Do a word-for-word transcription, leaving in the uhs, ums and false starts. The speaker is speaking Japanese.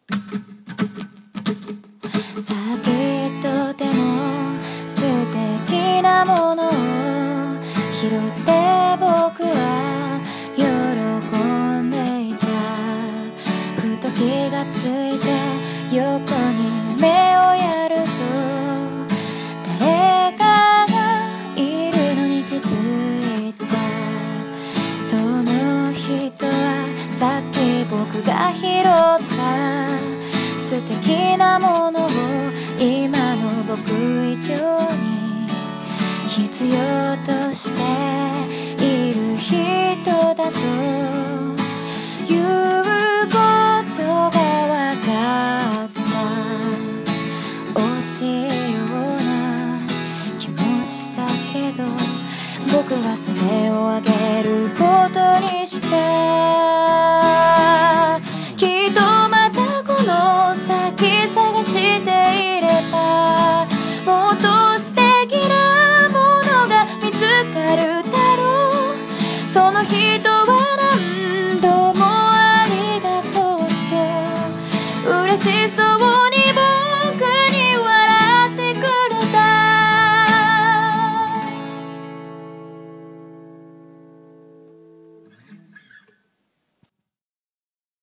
さあきっとでも素敵なものを拾って僕は喜んでいた。ふと気がついて横に目をやると誰かがいるのに気づいた。その人はさっき僕が拾った素敵なものを今の僕以上に必要としている人だと